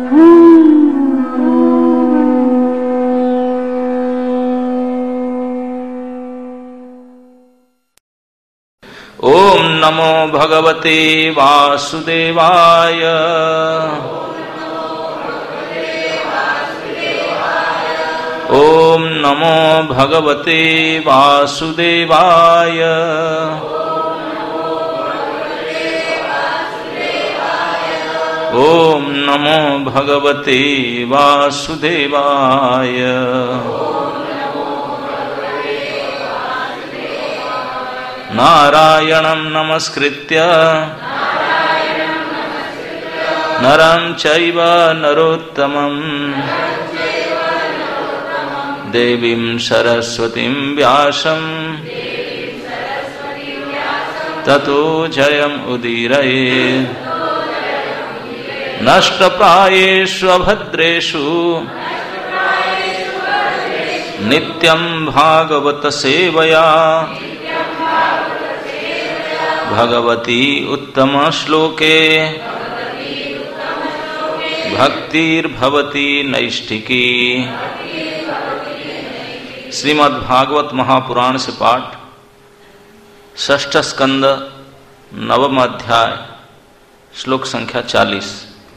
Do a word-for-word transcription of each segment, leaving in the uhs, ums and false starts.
ओम नमो भगवते वासुदेवाय। ओम नमो भगवते वासुदेवाय। ओम नमो भगवते वासुदेवाय। नारायणं नमस्कृत्य नरं चैव नरोत्तमं देवीं सरस्वतीं व्यासं ततो जयम् उदीरयेत्। नष्टप्रायेषु अभद्रेषु नित्यं भागवत सेवया भगवती उत्तम श्लोके भक्तिर्भवती नैष्ठिकी। श्रीमद् भागवत महापुराण से पाठ, षष्ठ स्कंद, नवम अध्याय, श्लोक संख्या चालीस।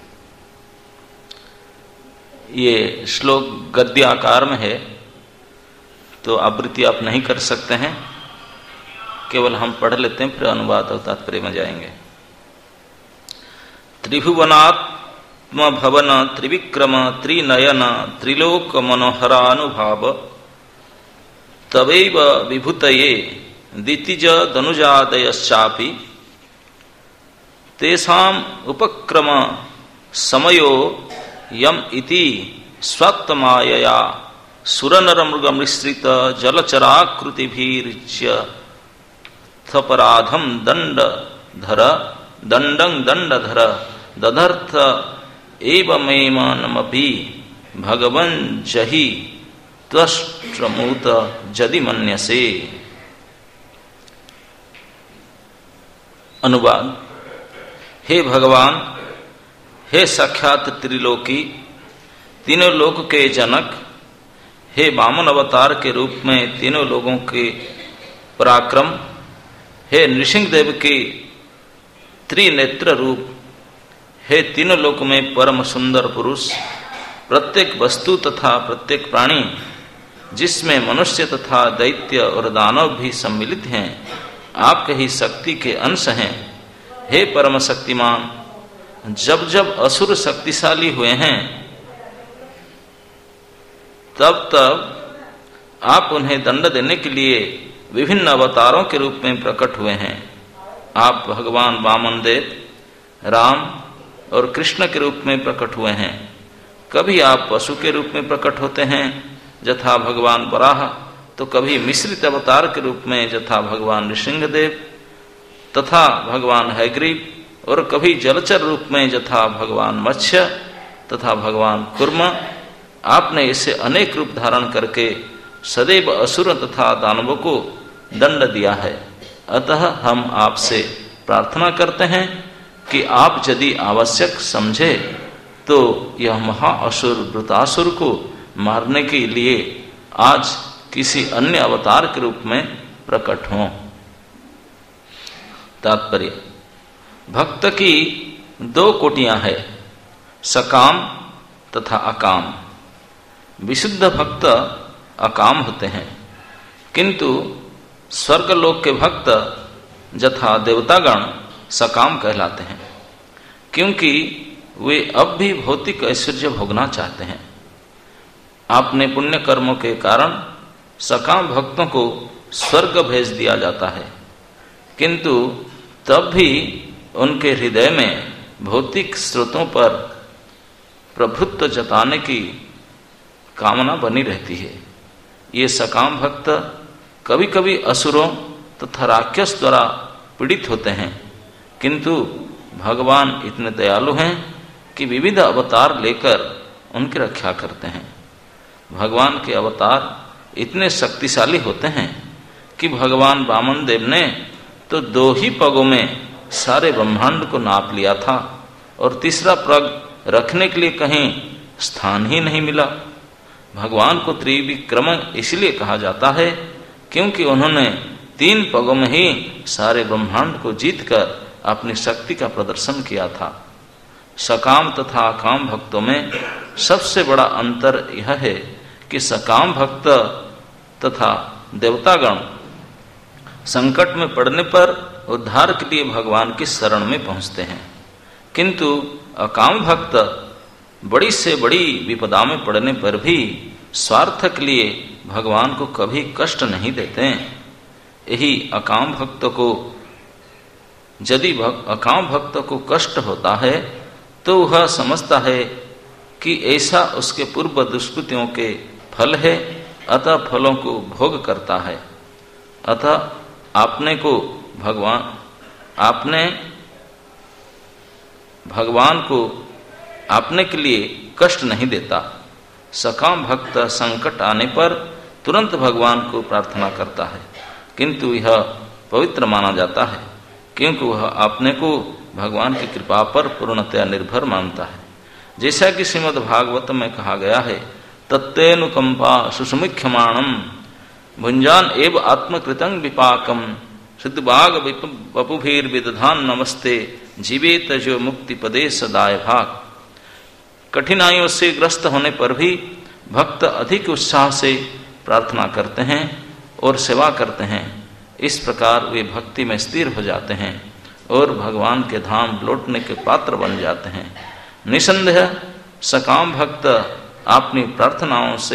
ये श्लोक गद्य आकार में है, तो आवृत्ति आप नहीं कर सकते हैं, केवल हम पढ़ लेते हैं, फिर अनुवाद और तात्पर्य में जाएंगे। त्रिभुवनात्म भवन त्रिविक्रम त्रिनयन त्रिलोक मनोहरानुभाव तवैव विभूतये दितिज दनुजादयश्चापि तेषां उपक्रम समयो यम इति स्वत्तमायया सुरनरमृगमिश्रित जलचराकृतिभिर्ज्य थपराधम दंड धर दंडं दंडधर दधर्थ एवमेमनमपि भगवन् जहि त्वष्ट्रमूत जदि मन्यसे। अनुवाद। हे भगवान, हे साक्षात त्रिलोकी, तीनों लोक के जनक, हे वामन अवतार के रूप में तीनों लोगों के पराक्रम, हे नृसिंहदेव के त्रिनेत्र रूप, हे तीनों लोक में परम सुंदर पुरुष, प्रत्येक वस्तु तथा प्रत्येक प्राणी जिसमें मनुष्य तथा दैत्य और दानव भी सम्मिलित हैं, आपके ही शक्ति के अंश हैं। हे परम शक्तिमान, जब जब असुर शक्तिशाली हुए हैं, तब तब आप उन्हें दंड देने के लिए विभिन्न अवतारों के रूप में प्रकट हुए हैं। आप भगवान वामन देव, राम और कृष्ण के रूप में प्रकट हुए हैं। कभी आप पशु के रूप में प्रकट होते हैं यथा भगवान वराह, तो कभी मिश्रित अवतार के रूप में यथा भगवान नृसिंहदेव तथा भगवान हयग्रीव, और कभी जलचर रूप में यथा भगवान मत्स्य तथा भगवान कूर्म। आपने इसे अनेक रूप धारण करके सदैव असुर तथा दानवों को दंड दिया है। अतः हम आपसे प्रार्थना करते हैं कि आप यदि आवश्यक समझे तो यह महाअसुर वृतासुर को मारने के लिए आज किसी अन्य अवतार के रूप में प्रकट हों। तात्पर्य। भक्त की दो कोटियां हैं, सकाम तथा अकाम। विशुद्ध भक्त अकाम होते हैं, किंतु स्वर्गलोक के भक्त यथा देवतागण सकाम कहलाते हैं, क्योंकि वे अब भी भौतिक ऐश्वर्य भोगना चाहते हैं। आपने पुण्य कर्मों के कारण सकाम भक्तों को स्वर्ग भेज दिया जाता है, किंतु तब भी उनके हृदय में भौतिक स्रोतों पर प्रभुत्व जताने की कामना बनी रहती है। ये सकाम भक्त कभी कभी असुरों तथा राक्षस द्वारा पीड़ित होते हैं, किंतु भगवान इतने दयालु हैं कि विविध अवतार लेकर उनकी रक्षा करते हैं। भगवान के अवतार इतने शक्तिशाली होते हैं कि भगवान वामन देव ने तो दो ही पगों में सारे ब्रह्मांड को नाप लिया था, और तीसरा पग रखने के लिए कहीं स्थान ही नहीं मिला। भगवान को त्रिविक्रम इसलिए कहा जाता है क्योंकि उन्होंने तीन पगों में ही सारे ब्रह्मांड को जीतकर अपनी शक्ति का प्रदर्शन किया था। सकाम तथा अकाम भक्तों में सबसे बड़ा अंतर यह है कि सकाम भक्त तथा देवतागण संकट में पड़ने पर उद्धार के लिए भगवान की शरण में पहुंचते हैं, किंतु अकाम भक्त बड़ी से बड़ी विपदा में पड़ने पर भी स्वार्थ के लिए भगवान को कभी कष्ट नहीं देते हैं। यही अकाम भक्त को यदि भक, अकाम भक्त को कष्ट होता है तो वह समझता है कि ऐसा उसके पूर्व दुष्कृतियों के फल है, अतः फलों को भोग करता है। अतः आपने को भगवान आपने भगवान को आपने के लिए कष्ट नहीं देता। सकाम भक्त संकट आने पर तुरंत भगवान को प्रार्थना करता है, किंतु यह पवित्र माना जाता है क्योंकि वह आपने को भगवान की कृपा पर पूर्णतया निर्भर मानता है। जैसा कि श्रीमद् भागवत में कहा गया है, तत्तेनुकंपा सुसुमुख्यमाणम भुंजान एव आत्मकृतं विपाकम सिद्धबाग वपुभीर विदधान नमस्ते जीवेत जो मुक्ति पदे सदाय भाग। कठिनाइयों से ग्रस्त होने पर भी भक्त अधिक उत्साह से प्रार्थना करते हैं और सेवा करते हैं। इस प्रकार वे भक्ति में स्थिर हो जाते हैं और भगवान के धाम लौटने के पात्र बन जाते हैं। निसंदेह सकाम भक्त अपनी प्रार्थनाओं से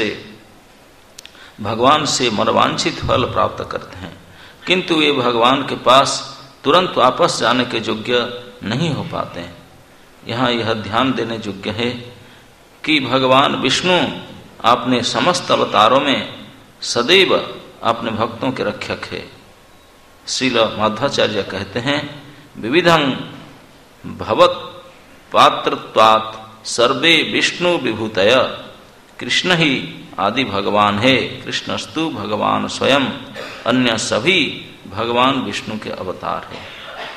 भगवान से मनवांछित फल प्राप्त करते हैं, किंतु वे भगवान के पास तुरंत वापस जाने के योग्य नहीं हो पाते हैं। यहाँ यह ध्यान देने योग्य है कि भगवान विष्णु अपने समस्त अवतारों में सदैव अपने भक्तों के रक्षक है। श्रील माध्वाचार्य कहते हैं, विविधं भवत पात्रत्वात् सर्वे विष्णु विभूतय। कृष्ण ही आदि भगवान है, कृष्णस्तु भगवान स्वयं, अन्य सभी भगवान विष्णु के अवतार है।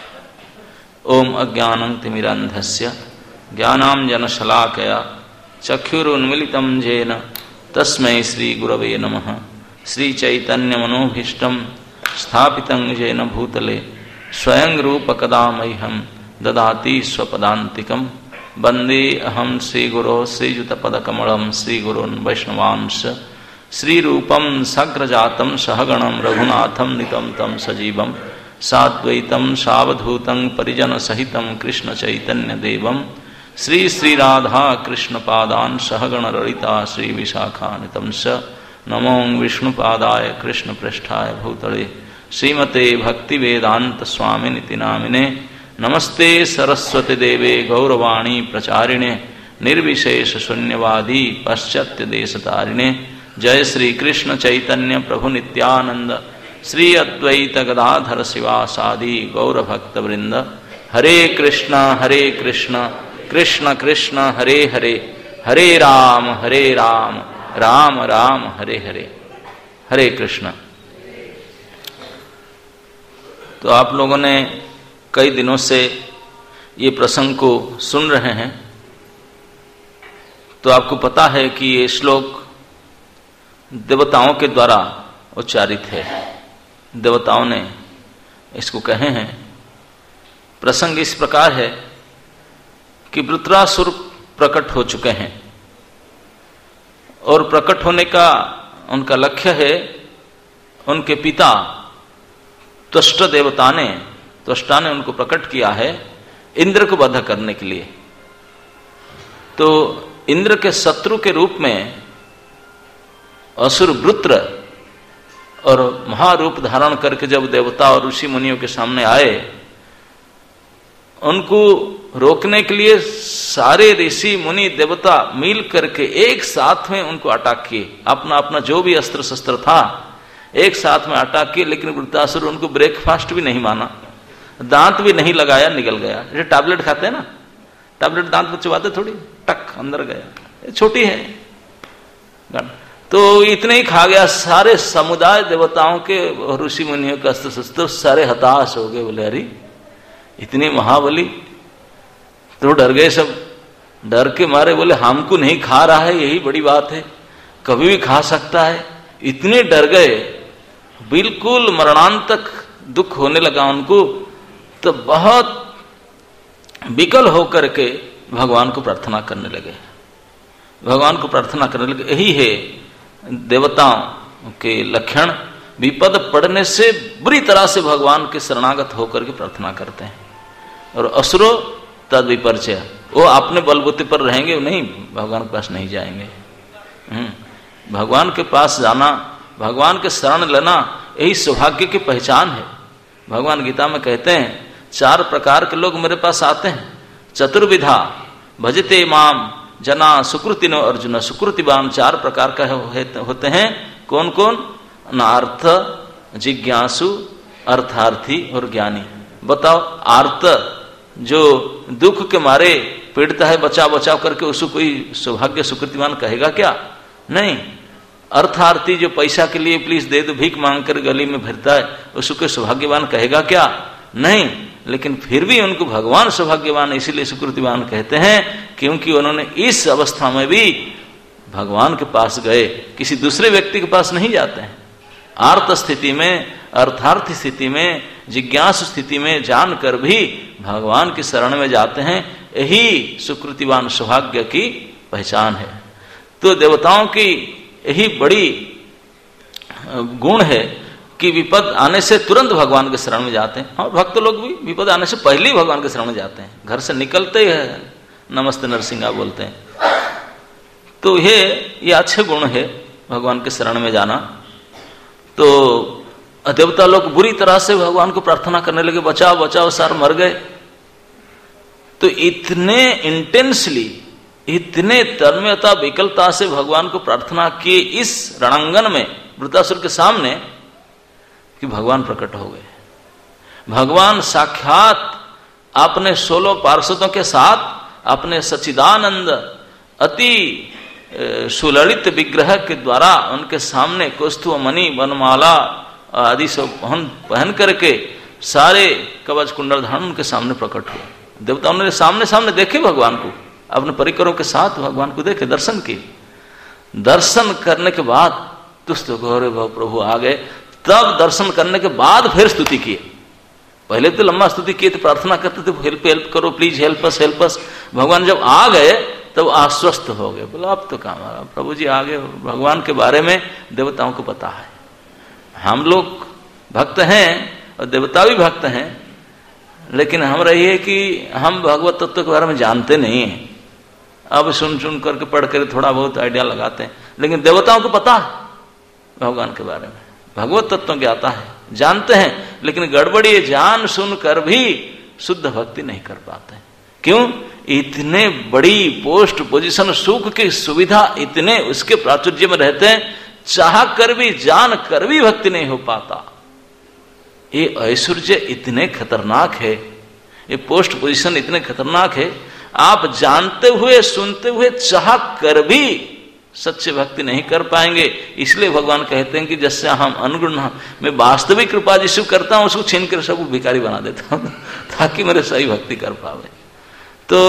ओम अज्ञानं तिमिरन्धस्य ज्ञानांजनशलाकया चक्षुरुन्मीलितं येन तस्मै श्री गुरवे नमः। श्री चैतन्य मनोभीष्टं स्थापितं येन भूतले स्वयं रूप कदा मह्यं ददाति स्वपदान्तिकं। वन्दे अहं श्रीगुरो श्रीयुतपदकमलं श्रीगुरून् वैष्णवांश श्रीरूपं सग्रजातं सहगणं रघुनाथं नितं तं सजीवं साद्वैतं सावधूतं परिजनसहितं कृष्णचैतन्यदेवं श्री श्रीराधा कृष्णपादान् सहगण ललिता श्रीविशाखान्वितं स। नमो विष्णुपादाय कृष्णपृष्ठाय भूतले श्रीमते भक्तिवेदांत स्वामिनिति नामिने। नमस्ते सरस्वती देवे गौरवाणी प्रचारिणे निर्विशेष शून्यवादी पाश्चात्य देशतारिणे। जय श्री कृष्ण चैतन्य प्रभु नित्यानंद श्री अद्वैत गदाधर शिवासादि गौर भक्त वृंद। हरे कृष्णा हरे कृष्णा कृष्ण कृष्ण हरे हरे, हरे राम हरे राम राम राम हरे हरे। हरे कृष्ण। तो आप लोगों ने कई दिनों से ये प्रसंग को सुन रहे हैं, तो आपको पता है कि ये श्लोक देवताओं के द्वारा उच्चारित है। देवताओं ने इसको कहे हैं। प्रसंग इस प्रकार है कि वृत्रासुर प्रकट हो चुके हैं और प्रकट होने का उनका लक्ष्य है उनके पिता त्वष्ट देवता ने त्वष्टा ने उनको प्रकट किया है इंद्र को वध करने के लिए। तो इंद्र के शत्रु के रूप में असुर वृत्र और महारूप धारण करके जब देवता और ऋषि मुनियों के सामने आए, उनको रोकने के लिए सारे ऋषि मुनि देवता मिल करके एक साथ में उनको अटैक किए। अपना अपना जो भी अस्त्र शस्त्र था एक साथ में अटैक किए, लेकिन वृत्रासुर उनको ब्रेकफास्ट भी नहीं माना, दांत भी नहीं लगाया, निकल गया। जैसे टैबलेट खाते हैं ना, टैबलेट दांत में चबाते थोड़ी, टक अंदर गया, छोटी है। तो इतने ही खा गया। सारे समुदाय देवताओं के ऋषि मुनियों के अस्त्र शस्त्र सारे हताश हो गए। बोले अरे इतनी महाबली, तो डर गए सब। डर के मारे बोले हमको नहीं खा रहा है, यही बड़ी बात है, कभी भी खा सकता है। इतने डर गए, बिल्कुल मरणांतक दुख होने लगा उनको, तो बहुत विकल होकर के भगवान को प्रार्थना करने लगे। भगवान को प्रार्थना करने लगे। यही है देवताओं के लक्षण, विपद पड़ने से बुरी तरह से भगवान के शरणागत होकर के प्रार्थना करते हैं। और असुरो तद विपर्चय, वो अपने बलबूते पर रहेंगे, वो नहीं भगवान के पास नहीं जाएंगे। भगवान के पास जाना, भगवान के शरण लेना, यही सौभाग्य की पहचान है। भगवान गीता में कहते हैं चार प्रकार के लोग मेरे पास आते हैं। चतुर्विधा भजते माम जना सुकृतिनो अर्जुन, सुकृतिवान चार प्रकार का होते हैं। कौन कौन? नार्थ, जिज्ञासु, अर्थार्थी और ज्ञानी। बताओ, आर्त जो दुख के मारे पीड़ता है, बचाव बचाव करके, उसको कोई सौभाग्य सुकृतिवान कहेगा क्या? नहीं। अर्थार्थी जो पैसा के लिए प्लीज दे दो भीख मांग कर गली में फिरता है, उसको सौभाग्यवान कहेगा क्या? नहीं। लेकिन फिर भी उनको भगवान सौभाग्यवान इसीलिए सुकृतिवान कहते हैं क्योंकि उन्होंने इस अवस्था में भी भगवान के पास गए, किसी दूसरे व्यक्ति के पास नहीं जाते हैं। आर्त स्थिति में, अर्थार्थ स्थिति में, जिज्ञासु स्थिति में जानकर भी भगवान की शरण में जाते हैं। यही सुकृतिवान सौभाग्य की पहचान है। तो देवताओं की यही बड़ी गुण है कि विपद आने से तुरंत भगवान के शरण में जाते हैं। और भक्त लोग भी विपद आने से पहले ही भगवान के शरण में जाते हैं, घर से निकलते ही है नमस्ते नरसिंहा बोलते हैं। तो ये ये अच्छे गुण है भगवान के शरण में जाना। तो देवता लोग बुरी तरह से भगवान को प्रार्थना करने लगे, बचाओ बचाओ, सार मर गए। तो इतने इंटेंसली, इतने तन्मयता विकलता से भगवान को प्रार्थना किए इस रणांगन में वृत्रासुर के सामने कि भगवान प्रकट हो गए। भगवान साक्षात अपने सोलह पार्षदों के साथ अपने सच्चिदानंद अति सुललित विग्रह के द्वारा उनके सामने कौस्तुभ मणि, वनमाला आदि सब पहन पहन करके सारे कवच कुंडल धारण उनके सामने प्रकट हुए। देवताओं ने सामने सामने देखे भगवान को, अपने परिकरों के साथ भगवान को देखे, दर्शन किए। दर्शन करने के बाद तुस्त गौरव प्रभु आ गए। तब दर्शन करने के बाद फिर स्तुति किए। पहले तो लंबा स्तुति किए थे, प्रार्थना करते थे हेल्प हेल्प करो please, help us help us. भगवान जब आ गए तब तो आश्वस्त हो गए, बोला अब तो काम आ रहा, प्रभु जी आ गए। भगवान के बारे में देवताओं को पता है। हम लोग भक्त हैं और देवता भी भक्त हैं, लेकिन हम रही है कि हम भगवत तत्व के बारे में जानते नहीं हैं। अब सुन सुन करके पढ़ कर थोड़ा बहुत आइडिया लगाते हैं, लेकिन देवताओं को पता है भगवान के बारे में, भगवत तत्व ज्ञाता है, जानते हैं। लेकिन गड़बड़ी जान सुन कर भी शुद्ध भक्ति नहीं कर पाते। क्यों? इतने बड़ी पोस्ट पोजीशन, सुख की सुविधा इतने उसके प्राचुर्य में रहते हैं, चाह कर भी जान कर भी भक्ति नहीं हो पाता। ये ऐश्वर्य इतने खतरनाक है, ये पोस्ट पोजीशन इतने खतरनाक है, आप जानते हुए सुनते हुए चाह कर भी सच्चे भक्ति नहीं कर पाएंगे। इसलिए भगवान कहते हैं कि जैसे हम अनुग्रह में वास्तविक कृपा जिसको करता हूं उसको छीन कर सबको भिखारी बना देता हूं ताकि मेरे सही भक्ति कर पावे। तो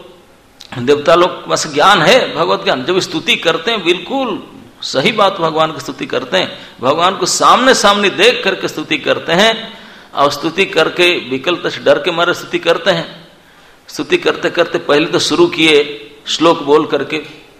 देवता लोग बस ज्ञान है, भगवत ज्ञान। जब स्तुति करते हैं बिल्कुल सही बात, भगवान की स्तुति करते हैं, भगवान को सामने सामने देख करके स्तुति करते हैं। और स्तुति करके विकल्प से डर के मारे स्तुति करते हैं। स्तुति करते करते पहले तो शुरू किए श्लोक बोल करके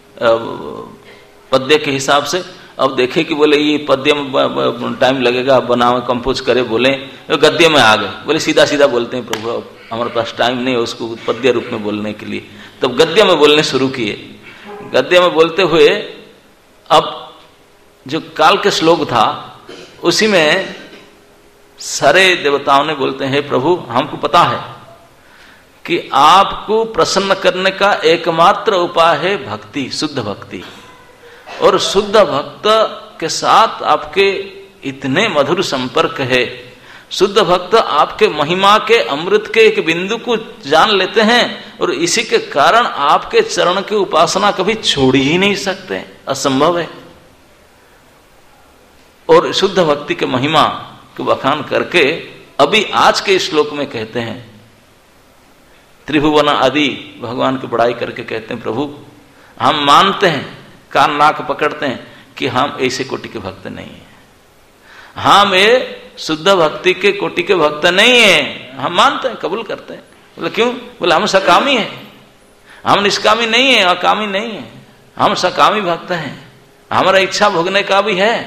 पद्य के हिसाब से। अब देखे कि बोले ये पद्य में टाइम लगेगा, बनावे कंपोज करे, बोले गद्य में आ गए। बोले सीधा सीधा बोलते हैं प्रभु, अब हमारे पास टाइम नहीं है उसको पद्य रूप में बोलने के लिए। तब गद्य में बोलने शुरू किए। गद्य में बोलते हुए अब जो काल के श्लोक था उसी में सारे देवताओं ने बोलते हैं प्रभु हमको पता है कि आपको प्रसन्न करने का एकमात्र उपाय है भक्ति, शुद्ध भक्ति। और शुद्ध भक्त के साथ आपके इतने मधुर संपर्क है। शुद्ध भक्त आपके महिमा के अमृत के एक बिंदु को जान लेते हैं और इसी के कारण आपके चरण की उपासना कभी छोड़ ही नहीं सकते, असंभव है। और शुद्ध भक्ति के महिमा को बखान करके अभी आज के श्लोक में कहते हैं त्रिभुवन आदि भगवान की बड़ाई करके कहते हैं प्रभु हम मानते हैं, कान नाक पकड़ते हैं कि हम ऐसे कोटि के भक्त नहीं है, हम ये शुद्ध भक्ति के कोटि के भक्त नहीं है, हम मानते हैं, कबूल करते हैं। बोले क्यों? बोले हम सकामी हैं, हम निष्कामी नहीं है, अकामी नहीं है, हम सकामी भक्त हैं, हमारा इच्छा भोगने का भी है।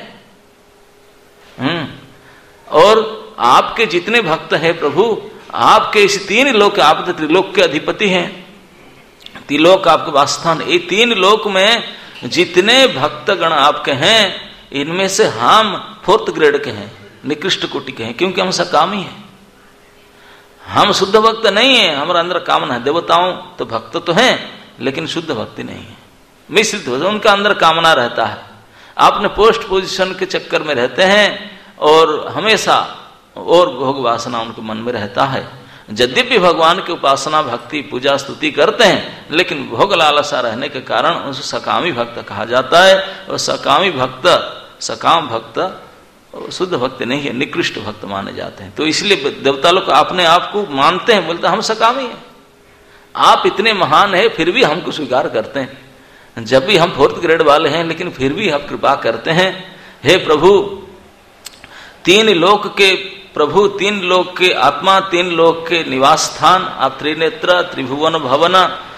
हम्म और आपके जितने भक्त हैं प्रभु, आपके इस तीन लोक, आप तो त्रिलोक के अधिपति हैं, त्रिलोक आपके वासस्थान, ये तीन लोक में जितने भक्त गण आपके हैं इनमें से हम फोर्थ ग्रेड के हैं, निकृष्ट कोटि के हैं, क्योंकि हम सकामी हैं, हम शुद्ध भक्त नहीं है, हमारा अंदर कामना है। देवताओं तो भक्त तो हैं लेकिन शुद्ध भक्ति नहीं है, मिश्रित हो, उनका अंदर कामना रहता है, आपने पोस्ट पोजीशन के चक्कर में रहते हैं और हमेशा और भोग वासना उनके मन में रहता है। यद्यपि भगवान की उपासना भक्ति पूजा स्तुति करते हैं लेकिन भोग लालसा रहने के कारण उसे सकामी भक्त कहा जाता है। और सकामी भक्त, सकाम भक्त शुद्ध भक्त नहीं है, निकृष्ट भक्त माने जाते हैं। तो इसलिए देवता लोग अपने आप को मानते हैं, बोलते हम सकामी हैं, आप इतने महान है फिर भी हमको स्वीकार करते हैं, जब भी हम फोर्थ ग्रेड वाले हैं लेकिन फिर भी आप कृपा करते हैं। हे प्रभु, तीन लोक के प्रभु, तीन लोक के आत्मा, तीन लोक के निवास स्थान, आप त्रिनेत्र त्रिभुवन भवन,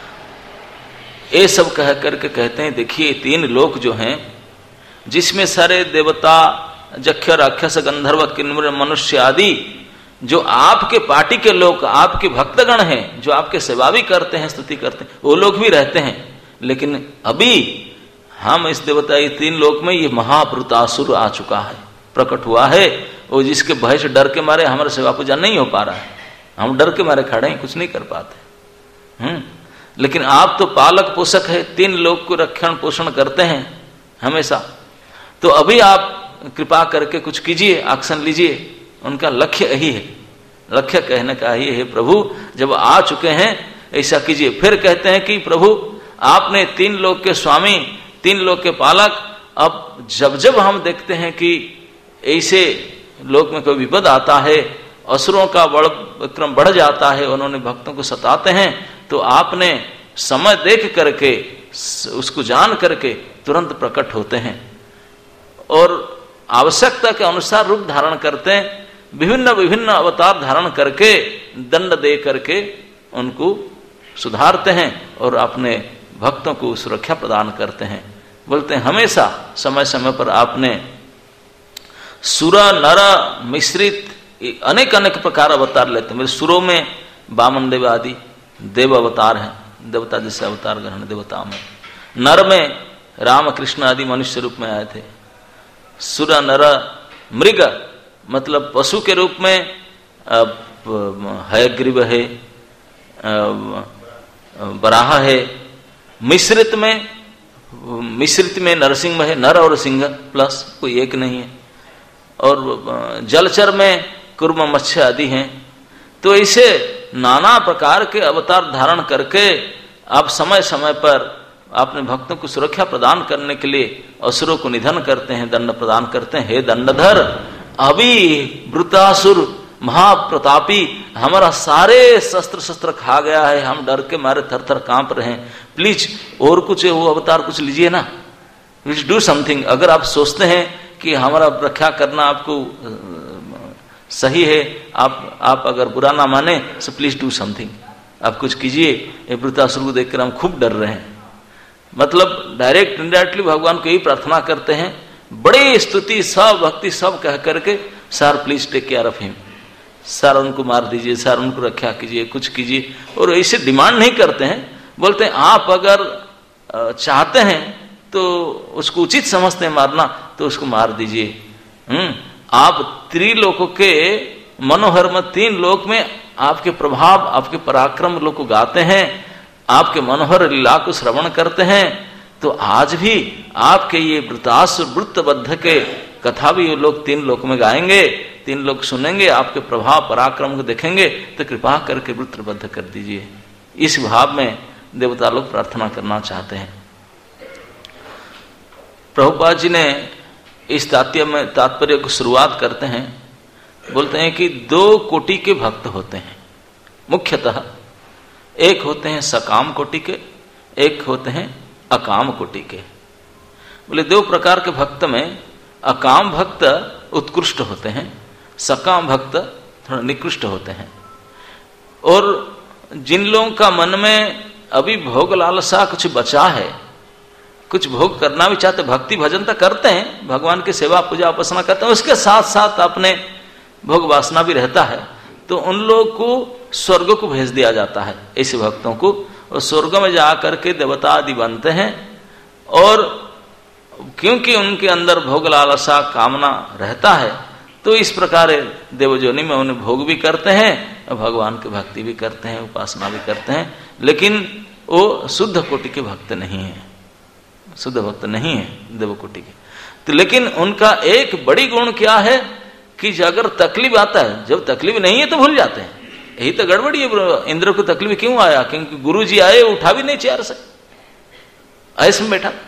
ये सब कह करके कहते हैं देखिए तीन लोक जो हैं जिसमें सारे देवता, जक्ष राक्षस गंधर्व किन्नर मनुष्य आदि जो आपके पार्टी के लोग, आपके भक्तगण हैं, जो आपके सेवा भी करते हैं, स्तुति करते हैं, वो लोग भी रहते हैं। लेकिन अभी हम इस देवता ये तीन लोक में ये महाभृतासुर आ चुका है, प्रकट हुआ है, वो जिसके भय से डर के मारे हमारा सेवा पूजा नहीं हो पा रहा है, हम डर के मारे खड़े हैं, कुछ नहीं कर पाते। हम्म लेकिन आप तो पालक पोषक है, तीन लोक को रक्षण पोषण करते हैं हमेशा, तो अभी आप कृपा करके कुछ कीजिए, एक्शन लीजिए। उनका लक्ष्य यही है, लक्ष्य कहने का ही है प्रभु जब आ चुके हैं ऐसा कीजिए। फिर कहते हैं कि प्रभु आपने तीन लोक के स्वामी, तीन लोक के पालक, अब जब जब हम देखते हैं कि ऐसे लोक में कोई विपद आता है, असुरों का बड़ विक्रम बढ़ जाता है, उन्होंने भक्तों को सताते हैं, तो आपने समय देख करके उसको जान करके तुरंत प्रकट होते हैं और आवश्यकता के अनुसार रूप धारण करते हैं, विभिन्न विभिन्न अवतार धारण करके दंड दे करके उनको सुधारते हैं और अपने भक्तों को सुरक्षा प्रदान करते हैं। बोलते हैं हमेशा समय समय पर आपने सुर नर मिश्रित अनेक अनेक प्रकार अवतार लेते हैं। मेरे सुरों में वामन देव आदि देव अवतार हैं, देवता जैसे अवतार ग्रहण देवताओं में। नर में राम कृष्ण आदि मनुष्य रूप में आए थे। सुर नर मृग मतलब पशु के रूप में हयग्रीव है, बराह है। मिश्रित में मिश्रित में नरसिंह है, नर और सिंह प्लस कोई एक नहीं है। और जलचर में कुर्म मत्स्य आदि हैं। तो ऐसे नाना प्रकार के अवतार धारण करके आप समय समय पर अपने भक्तों को सुरक्षा प्रदान करने के लिए असुरों को निधन करते हैं, दंड प्रदान करते हैं। हे दंडधर, अभी वृतासुर महाप्रतापी हमारा सारे शस्त्र शस्त्र खा गया है, हम डर के मारे थर थर कांप रहे हैं, प्लीज और कुछ वो अवतार कुछ लीजिए ना, प्लीज डू समथिंग। अगर आप सोचते हैं कि हमारा रक्षा करना आपको सही है, आप आप अगर बुरा ना माने तो प्लीज डू समथिंग, आप कुछ कीजिए। ये वृतासुर को देखकर हम खूब डर रहे हैं। मतलब डायरेक्ट इनडायरेक्टली भगवान को यही प्रार्थना करते हैं, बड़ी स्तुति सब भक्ति सब कह करके, sir please take care of him, sir उनको मार दीजिए, सर उनको रक्षा कीजिए, कुछ कीजिए। और ऐसे डिमांड नहीं करते हैं, बोलते हैं आप अगर चाहते हैं तो उसको उचित समझते हैं मारना तो उसको मार दीजिए। हम्म आप त्रिलोकों के मनोहर में, तीन लोक में आपके प्रभाव आपके पराक्रम लोग को गाते हैं, आपके मनोहर लीला को श्रवण करते हैं। तो आज भी आपके ये वृतासुर वृत्तबद्ध के कथा भी ये लोग तीन लोक में गाएंगे, तीन लोग सुनेंगे, आपके प्रभाव पराक्रम को देखेंगे, तो कृपा करके वृत्तबद्ध कर दीजिए। इस भाव में देवता लोग प्रार्थना करना चाहते हैं। प्रभुपाद जी ने इस तात्पर्य में तात्पर्य को शुरुआत करते हैं, बोलते हैं कि दो कोटि के भक्त होते हैं मुख्यतः। एक होते हैं सकाम कोटि के, एक होते हैं अकाम कोटि के। बोले दो प्रकार के भक्त में अकाम भक्त उत्कृष्ट होते हैं, सकाम भक्त थोड़ा निकृष्ट होते हैं। और जिन लोगों का मन में अभी भोग लालसा कुछ बचा है, कुछ भोग करना भी चाहते, भक्ति भजन तो करते हैं, भगवान की सेवा पूजा उपासना करते हैं, उसके साथ साथ अपने भोग वासना भी रहता है, तो उन लोगों को स्वर्ग को भेज दिया जाता है। ऐसे भक्तों को और स्वर्ग में जाकर के देवता आदि बनते हैं। और क्योंकि उनके अंदर भोग लालसा कामना रहता है, तो इस प्रकार देवजोनि में उन्हें भोग भी करते हैं और भगवान की भक्ति भी करते हैं, उपासना भी करते हैं, लेकिन वो शुद्ध कोटि के भक्त नहीं है, शुद्ध भक्त नहीं है देव कोटि के। तो लेकिन उनका एक बड़ी गुण क्या है कि अगर तकलीफ आता है, जब तकलीफ नहीं है तो भूल जाते हैं। यही तो गड़बड़ी है। इंद्र को तकलीफ क्यों आया? क्योंकि गुरु जी आए, उठा भी नहीं चेयर से, ऐसे में बैठा।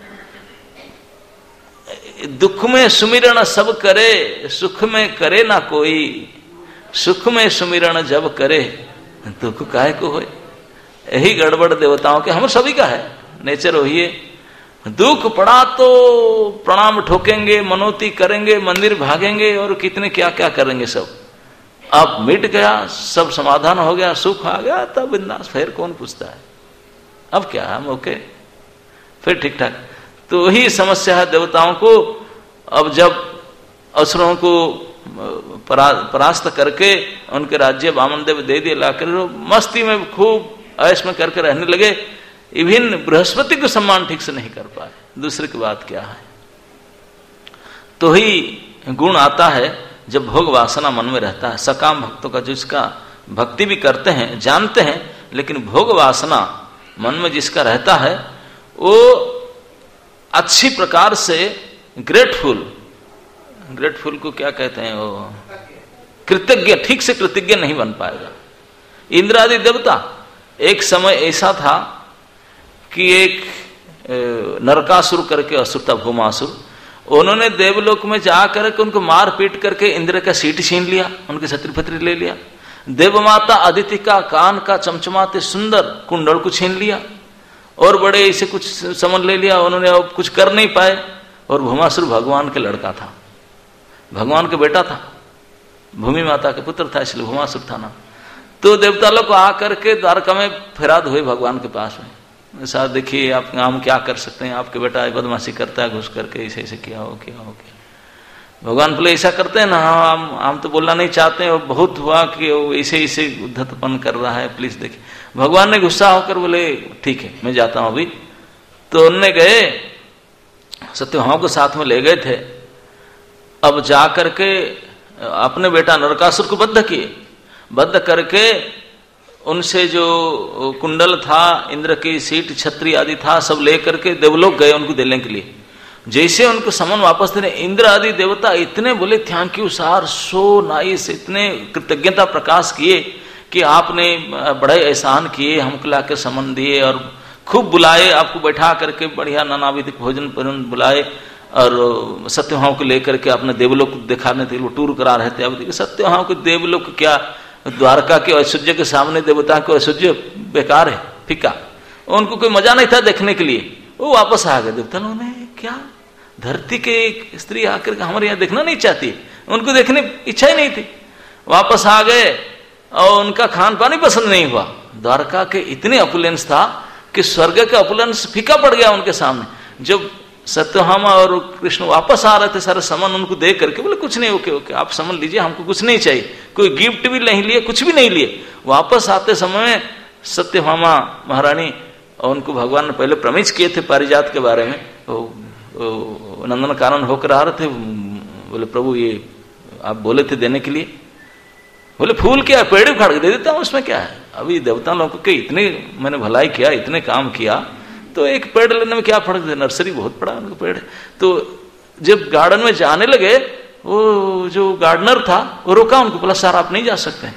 दुख में सुमिरण सब करे, सुख में करे ना कोई, सुख में सुमिरण जब करे, दुख काहे को होए। यही गड़बड़ देवताओं के, हम सभी का है, नेचर वही है। दुख पड़ा तो प्रणाम ठोकेंगे, मनोती करेंगे, मंदिर भागेंगे और कितने क्या क्या करेंगे सब। अब मिट गया, सब समाधान हो गया, सुख आ गया, तब बिंदास, फिर कौन पूछता है, अब क्या हम ओके, फिर ठीक ठाक। तो वही समस्या है देवताओं को। अब जब असुरों को परा, परास्त करके उनके राज्य वामन देव दे दिए लाकर, मस्ती में खूब ऐश में करके रहने लगे। इवन बृहस्पति को सम्मान ठीक से नहीं कर पाए। दूसरे की बात क्या है? तो ही गुण आता है जब भोग वासना मन में रहता है। सकाम भक्तों का, जिसका भक्ति भी करते हैं, जानते हैं, लेकिन भोग वासना मन में जिसका रहता है, वो अच्छी प्रकार से ग्रेटफुल, ग्रेटफुल को क्या कहते हैं, वो कृतज्ञ, ठीक से कृतज्ञ नहीं बन पाएगा। इंद्र आदि देवता, एक समय ऐसा था कि एक नरकासुर करके असुर था, भूमासुर, उन्होंने देवलोक में जाकर के उनको मार पीट करके इंद्र का सीट छीन लिया, उनके छत्री फत्री ले लिया। देवमाता अदिति का कान का चमचमाते सुंदर कुंडल को छीन लिया और बड़े ऐसे कुछ समझ ले लिया। उन्होंने अब कुछ कर नहीं पाए। और भूमासुर भगवान के लड़का था, भगवान का बेटा था, भूमि माता के पुत्र था, इसलिए भूमासुर था ना। तो देवता लोग आकर के द्वारका में फिराद हुए भगवान के पास में, ऐसा देखिए आप, हम क्या कर सकते हैं, आपके बेटा बदमाशी करता है, घुस करके ऐसे ऐसे किया हो किया हो किया। भगवान बोले ऐसा करते हैं ना, हम हम तो बोलना नहीं चाहते हैं, बहुत हुआ कि वो ऐसे ऐसे उद्धतपन कर रहा है, प्लीज देखिए। भगवान ने गुस्सा होकर बोले ठीक है मैं जाता हूं अभी। तो उनने गए, सत्यभामा को साथ में ले गए थे। अब जा करके अपने बेटा नरकासुर को बद्ध किए, बद्ध करके उनसे जो कुंडल था, इंद्र की सीट छत्री आदि था, सब लेकर के देवलोक गए उनको देने के लिए। जैसे उनको समन वापस थे, इंद्र आदि देवता इतने बोले thank you sir, so nice, इतने कृतज्ञता प्रकाश किए कि आपने बड़े एहसान किए, हमको लाकर समन दिए और खूब बुलाए, आपको बैठा करके बढ़िया नानाविध भोजन पूजन बुलाए और सत्यभामा को लेकर के अपने देवलोक दिखाने थे, वो टूर करा रहे थे। अब सत्यभामा को देवलोक क्या, द्वारका के ऐश्वर्य के सामने देवता को ऐश्वर्य बेकार है, फीका, उनको कोई मजा नहीं था देखने के लिए। वो वापस आ गए। देवता लोगों ने क्या, धरती के एक स्त्री आकर हमारे यहाँ देखना नहीं चाहती, उनको देखने इच्छा ही नहीं थी, वापस आ गए। और उनका खान पान ही पसंद नहीं हुआ। द्वारका के इतने अपुलेंस था कि स्वर्ग का अपुलेंस फीका पड़ गया उनके सामने। जब सत्यभामा और कृष्ण वापस आ रहे थे, सारे समन उनको दे करके बोले कुछ नहीं, ओके ओके आप समन लीजिए, हमको कुछ नहीं चाहिए, कोई गिफ्ट भी नहीं लिए, कुछ भी नहीं लिए। वापस आते समय सत्यभामा महारानी, और उनको भगवान ने पहले प्रमिश किए थे पारिजात के बारे में, नंदन कानन होकर आ रहे थे, बोले प्रभु ये आप बोले थे देने के लिए, बोले फूल क्या, पेड़ उखाड़ के दे देता हूं, उसमें क्या है। अभी देवता लोगों के इतने मैंने भलाई किया, इतने काम किया, तो एक पेड़ लेने में क्या फर्क है, नर्सरी बहुत बड़ा उनका पेड़। तो जब गार्डन में जाने लगे, वो जो गार्डनर था वो रोका उनको, बोला सर आप नहीं जा सकते,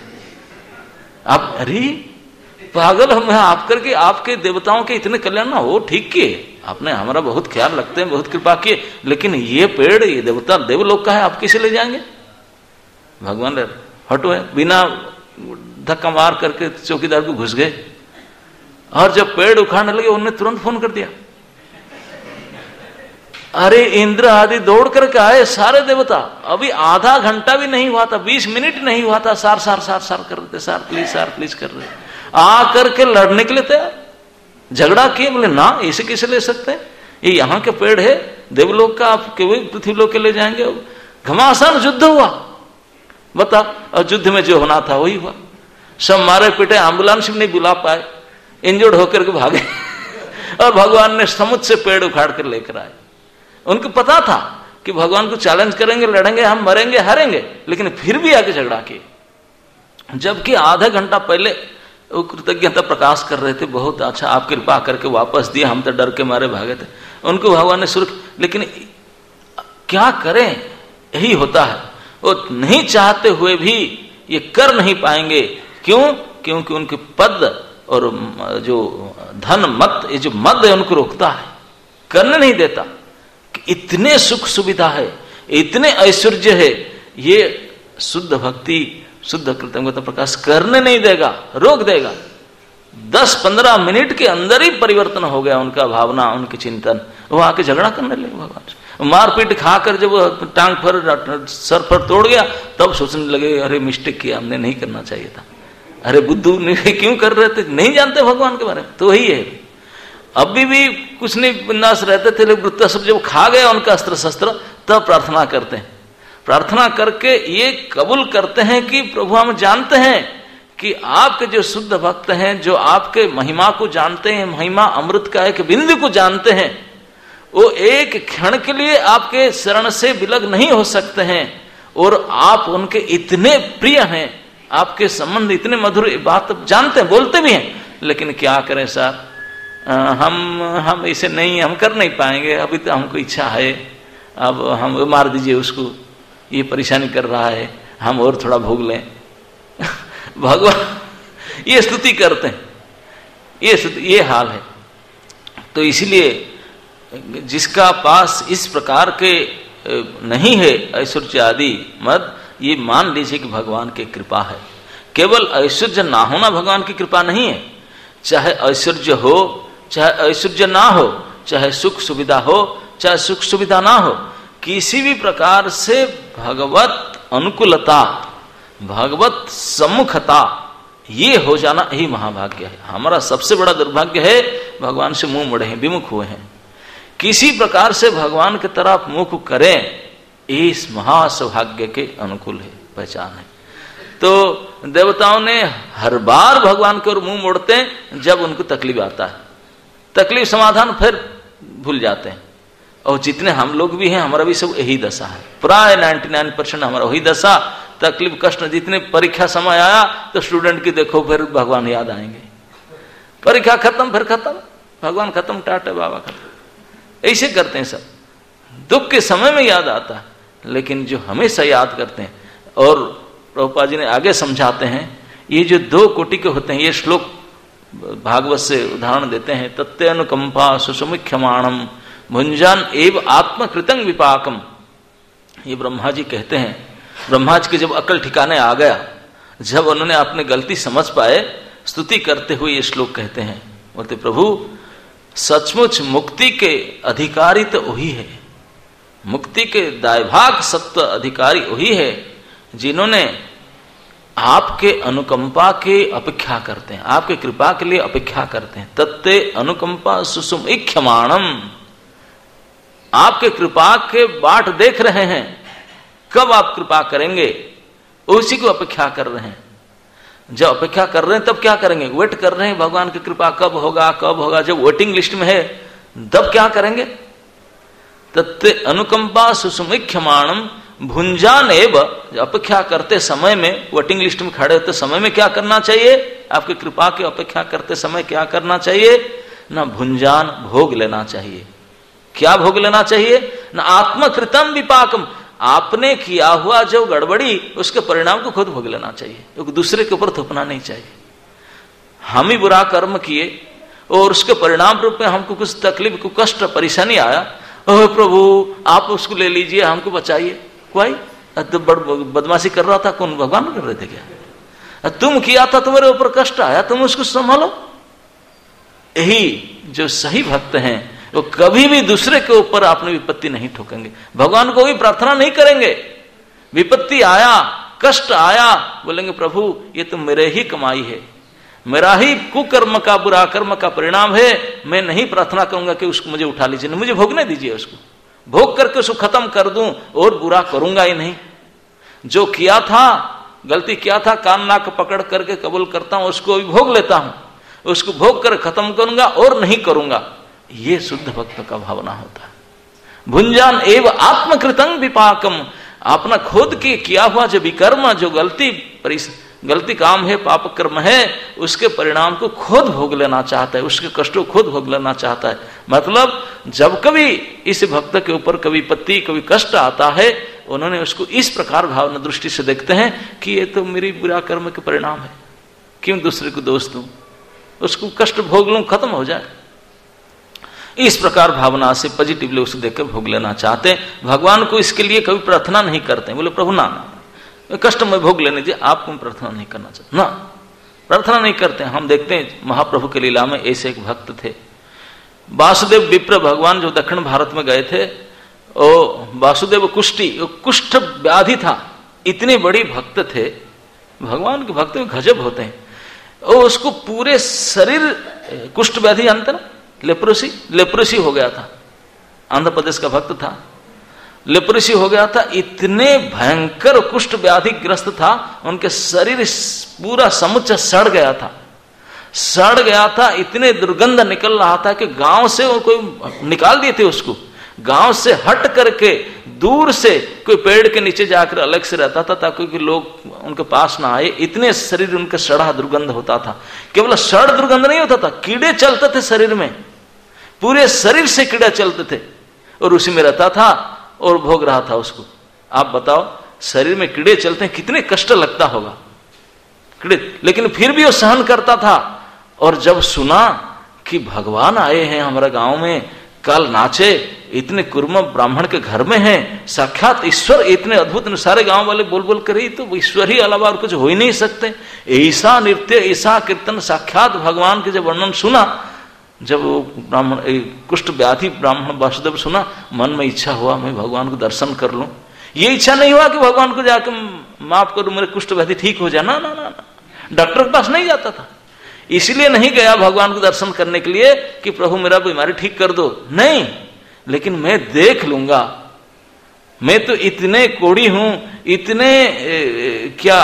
आप अरे पागल, हम आप करके आपके देवताओं के इतने कल्याण ना हो, ठीक किए आपने, हमारा बहुत ख्याल रखते हैं, बहुत कृपा किए, लेकिन ये पेड़ ये देवता देवलोक का है, आप किसे ले जाएंगे। भगवान हटो है, बिना धक्का मार करके चौकीदार को घुस गए, और जब पेड़ उखाड़ने लगे उन्होंने तुरंत फोन कर दिया। अरे इंद्र आदि दौड़ करके आए, सारे देवता। अभी आधा घंटा भी नहीं हुआ था, बीस मिनट नहीं हुआ था, सार सार सार सार कर रहे थे, सार प्लीज सार प्लीज कर रहे, आ करके लड़ने के लिए तैयार। झगड़ा किए, बोले ना ऐसे कैसे ले सकते हैं, ये यहाँ के पेड़ है, देवलोक का, आप पृथ्वीलोक के ले जाएंगे। घमासान युद्ध हुआ, बता। और युद्ध में जो होना था वही हुआ। सब मारे पीटे, एम्बुलेंस भी नहीं बुला पाए, इंजर्ड होकर के भागे और भगवान ने समुद्र से पेड़ उखाड़ कर लेकर आए। उनको पता था कि भगवान को चैलेंज करेंगे, लड़ेंगे, हम मरेंगे, हारेंगे, लेकिन फिर भी आके झगड़ा किए। जबकि आधा घंटा पहले वो कृतज्ञता प्रकाश कर रहे थे, बहुत अच्छा आप कृपा करके वापस दिए, हम तो डर के मारे भागे थे। उनको भगवान ने सुरक्षा, लेकिन क्या करें, यही होता है। वो नहीं चाहते हुए भी ये कर नहीं पाएंगे। क्यों? क्योंकि उनके पद और जो धन मत, ये जो मद है उनको रोकता है, करने नहीं देता। इतने सुख सुविधा है, इतने ऐश्वर्य है, ये शुद्ध भक्ति, शुद्ध कृतज्ञता प्रकाश करने नहीं देगा, रोक देगा। दस पंद्रह मिनट के अंदर ही परिवर्तन हो गया उनका भावना, उनके चिंतन। वो आके झगड़ा करने लगे भगवान से, मारपीट खाकर जब टांग पर सर पर तोड़ गया, तब सोचने लगे अरे मिस्टेक किया, हमने नहीं करना चाहिए था। अरे बुद्धू क्यों कर रहे थे, नहीं जानते भगवान के बारे में। तो वही है, अभी भी कुछ नहीं बिंदास रहते थे, लेकिन वृत्त सब जब खा गया उनका अस्त्र शस्त्र, तब प्रार्थना करते हैं। प्रार्थना करके ये कबूल करते हैं कि प्रभु हम जानते हैं कि आपके जो शुद्ध भक्त हैं, जो आपके महिमा को जानते हैं, महिमा अमृत का एक बिंदु को जानते हैं, वो एक क्षण के लिए आपके शरण से विलग नहीं हो सकते हैं। और आप उनके इतने प्रिय हैं, आपके संबंध इतने मधुर, बात जानते हैं, बोलते भी हैं, लेकिन क्या करें सर, हम हम इसे नहीं, हम कर नहीं पाएंगे, अभी तो हमको इच्छा है, अब हम मार दीजिए उसको, ये परेशानी कर रहा है, हम और थोड़ा भोग लें। भगवान ये स्तुति करते हैं, ये ये हाल है। तो इसलिए जिसका पास इस प्रकार के नहीं है ऐश्वर्य आदि मद, ये मान लीजिए कि भगवान की कृपा है। केवल ऐश्वर्य ना होना भगवान की कृपा नहीं है। चाहे ऐश्वर्य हो, चाहे ऐश्वर्य ना हो, चाहे सुख सुविधा हो, चाहे सुख सुविधा ना हो, किसी भी प्रकार से भगवत अनुकूलता, भगवत सम्मुखता, ये हो जाना ही महाभाग्य है। हमारा सबसे बड़ा दुर्भाग्य है भगवान से मुंह मोड़े हैं, विमुख हुए हैं। किसी प्रकार से भगवान की तरफ मुख करें, इस महासौभाग्य के अनुकूल है, पहचान है। तो देवताओं ने हर बार भगवान की ओर मुंह मोड़ते हैं जब उनको तकलीफ आता है, तकलीफ समाधान फिर भूल जाते हैं। और जितने हम लोग भी हैं, हमारा भी सब यही दशा है, प्राय निन्यानवे परसेंट हमारा वही दशा, तकलीफ कष्ट। जितने परीक्षा समय आया तो स्टूडेंट की देखो फिर भगवान याद आएंगे, परीक्षा खत्म फिर खत्म, भगवान खत्म, टाटा बाबा खत्म, ऐसे करते हैं सब। दुख के समय में याद आता है, लेकिन जो हमेशा याद करते हैं। और प्रभुपाद जी ने आगे समझाते हैं, ये जो दो कोटि के होते हैं, ये श्लोक भागवत से उदाहरण देते हैं। तत्ते अनुकंपा सुसुमुख्यमाणम भुंजान एव आत्मकृतं विपाकम। ये ब्रह्मा जी कहते हैं, ब्रह्मा जी के जब अकल ठिकाने आ गया, जब उन्होंने अपनी गलती समझ पाए, स्तुति करते हुए ये श्लोक कहते हैं, बोलते प्रभु सचमुच मुक्ति के अधिकारी तो वही है, मुक्ति के दायभाग सत्व अधिकारी वही है जिन्होंने आपके अनुकंपा के अपेक्षा करते हैं, आपके कृपा के लिए अपेक्षा करते हैं। तत्ते अनुकंपा सुसुमुख्यमाणम, आपके कृपा के बाट देख रहे हैं, कब आप कृपा करेंगे उसी को अपेक्षा कर रहे हैं। जब अपेक्षा कर रहे हैं तब क्या करेंगे, वेट कर रहे हैं भगवान की कृपा कब होगा कब होगा। जब वेटिंग लिस्ट में है तब क्या करेंगे। तत्ते अनुकंपा सुसुमुख्यमाणम भुंजान एव, अपेक्षा करते समय में, वेटिंग लिस्ट में खड़े होते समय में क्या करना चाहिए, आपकी कृपा की अपेक्षा करते समय क्या करना चाहिए, ना भुंजान भोग लेना चाहिए। क्या भोग लेना चाहिए, ना आत्मकृतम विपाकम, आपने किया हुआ जो गड़बड़ी उसके परिणाम को खुद भोग लेना चाहिए, क्योंकि दूसरे के ऊपर थोपना नहीं चाहिए। हम ही बुरा कर्म किए और उसके परिणाम रूप में हमको कुछ तकलीफ को कष्ट परेशानी आया, ओह प्रभु आप उसको ले लीजिए, हमको बचाइए। कोई तो बड़ बदमाशी कर रहा था, कौन भगवान कर रहे थे क्या, तुम किया था, तुम्हारे ऊपर कष्ट आया, तुम उसको संभालो। यही जो सही भक्त हैं वो कभी भी दूसरे के ऊपर अपनी विपत्ति नहीं ठोकेंगे, भगवान को भी प्रार्थना नहीं करेंगे। विपत्ति आया, कष्ट आया, बोलेंगे प्रभु ये तो मेरे ही कमाई है, मेरा ही कुकर्म का, बुरा कर्म का परिणाम है, मैं नहीं प्रार्थना करूंगा कि उसको मुझे उठा लीजिए, मुझे भोगने दीजिए, उसको भोग करके उसको खत्म कर दूं और बुरा करूंगा ही नहीं। जो किया था, गलती किया था, कान नाक पकड़ करके कबूल करता हूं, उसको भी भोग लेता हूं, उसको भोग कर खत्म करूंगा और नहीं करूंगा। ये शुद्ध भक्त का भावना होता है। भुंजान एव आत्मकृतं विपाकम, अपना खुद के किया हुआ जो विकर्म, जो गलती गलती काम है, पाप कर्म है, उसके परिणाम को खुद भोग लेना चाहता है, उसके कष्टों खुद भोग लेना चाहता है। मतलब जब कभी इस भक्त के ऊपर कभी विपत्ति, कभी कष्ट आता है, उन्होंने उसको इस प्रकार भावना दृष्टि से देखते हैं कि ये तो मेरी बुरा कर्म के परिणाम है, क्यों दूसरे को दोष दूं, उसको कष्ट भोग लूं, खत्म हो जाए। इस प्रकार भावना से पॉजिटिवली उसको देखकर भोग लेना चाहते हैं। भगवान को इसके लिए कभी प्रार्थना नहीं करते, बोले प्रभु ना, ना कष्ट में भोग लेने दीजिए, आपको प्रार्थना नहीं करना चाहते, ना प्रार्थना नहीं करते। हम देखते हैं महाप्रभु के लीला में ऐसे एक भक्त थे, वासुदेव विप्र भगवान जो दक्षिण भारत में गए थे, ओ वासुदेव कुष्ठी, कुष्ठ व्याधि था, इतने बड़ी भक्त थे, भगवान के भक्त में गजब होते हैं। और उसको पूरे शरीर कुष्ठ व्याधि जानते ना, लेप्रोसी, लेप्रोसी हो गया था, आंध्र प्रदेश का भक्त था, लेप्रोसी हो गया था, इतने भयंकर कुष्ठ व्याधि ग्रस्त था, उनके शरीर पूरा समुच्चय सड़ गया था, सड़ गया था, इतने दुर्गंध निकल रहा था कि गांव से वो कोई निकाल दिए थे उसको, गांव से हट करके दूर से कोई पेड़ के नीचे जाकर अलग से रहता था ताकि लोग उनके पास ना आए, इतने शरीर उनका सड़ा दुर्गंध होता था। केवल सड़ दुर्गंध नहीं होता था, कीड़े चलते थे शरीर में, पूरे शरीर से कीड़े चलते थे, और उसी में रहता था और भोग रहा था उसको। आप बताओ, शरीर में कीड़े चलते हैं, कितने कष्ट लगता होगा कीड़े, लेकिन फिर भी वो सहन करता था। और जब सुना कि भगवान आए हैं हमारे गांव में, कल नाचे, इतने कुर्म ब्राह्मण के घर में हैं, साक्षात ईश्वर, इतने अद्भुत, सारे गांव वाले बोल बोल कर ही तो ईश्वर ही अलावा और कुछ हो ही नहीं सकते। ऐसा नृत्य, ऐसा कीर्तन, साक्षात भगवान के जब वर्णन सुना, जब वो ब्राह्मण कुष्ठ व्याधि ब्राह्मण वासुदेव सुना, मन में इच्छा हुआ मैं भगवान को दर्शन कर लूं। ये इच्छा नहीं हुआ कि भगवान को जाकर माफ करूं, मेरे कुष्ठ व्याधि ठीक हो जाए, ना ना ना, डॉक्टर के पास नहीं जाता था, इसलिए नहीं गया भगवान को दर्शन करने के लिए कि प्रभु मेरा बीमारी ठीक कर दो, नहीं, लेकिन मैं देख लूंगा, मैं तो इतने कोढ़ी हूं, इतने ए, क्या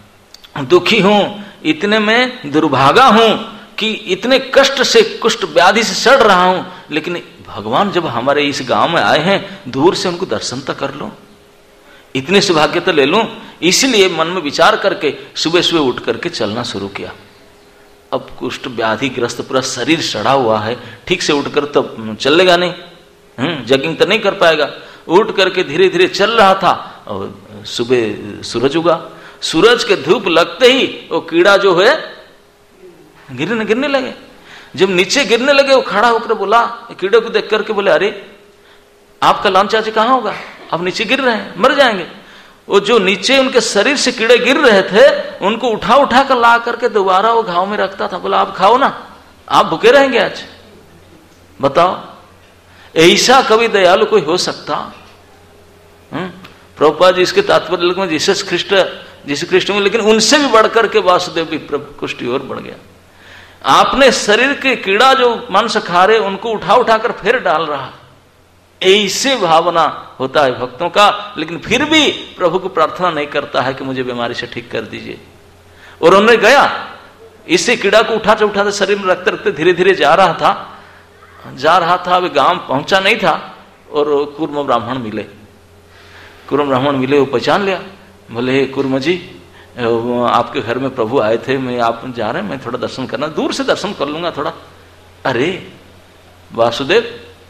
दुखी हूं, इतने में दुर्भागा हूं कि इतने कष्ट से, कुष्ठ व्याधि से सड़ रहा हूं, लेकिन भगवान जब हमारे इस गांव में आए हैं, दूर से उनको दर्शन तो कर लो, इतने सौभाग्य तो ले लूं। इसलिए मन में विचार करके सुबह सुबह उठ करके चलना शुरू किया। अब कुष्ठ व्याधि ग्रस्त पूरा शरीर सड़ा हुआ है, ठीक से उठकर तो चलेगा नहीं, हम्म जगिंग तो नहीं कर पाएगा। उठ करके धीरे धीरे चल रहा था और सुबह सूरज उगा, सूरज के धूप लगते ही वो कीड़ा जो है गिरने गिरने लगे। जब नीचे गिरने लगे, वो खड़ा होकर बोला, कीड़े को देख करके बोले, अरे आपका लाम चाची कहाँ होगा, अब नीचे गिर रहे हैं, मर जाएंगे। वो जो नीचे उनके शरीर से कीड़े गिर रहे थे, उनको उठा उठा कर ला करके दोबारा वो घाव में रखता था, बोला आप खाओ ना, आप भूखे रहेंगे आज, बताओ ऐसा कभी दयालु कोई हो सकता। प्रभुपाद जी इसके तात्पर्य में जीसस ख्रिस्ट जीसस ख्रिस्ट में, लेकिन उनसे भी बढ़कर के वासुदेव भी कुष्ठ और बढ़ गया। आपने शरीर के कीड़ा जो मांस खा रहे उनको उठा उठाकर फिर डाल रहा, ऐसे भावना होता है भक्तों का। लेकिन फिर भी प्रभु को प्रार्थना नहीं करता है कि मुझे बीमारी से ठीक कर दीजिए। और उन्होंने गया, इससे कीड़ा को उठाते उठाते शरीर में रखते रखते धीरे धीरे जा रहा था जा रहा था अभी गांव पहुंचा नहीं था, और कुर्म ब्राह्मण मिले कुर्म ब्राह्मण मिले वो पहचान लिया, बोले कुर्म जी आपके घर में प्रभु आए थे, मैं आप जा रहे हैं, मैं थोड़ा दर्शन करना, दूर से दर्शन कर लूंगा थोड़ा। अरे वासुदेव,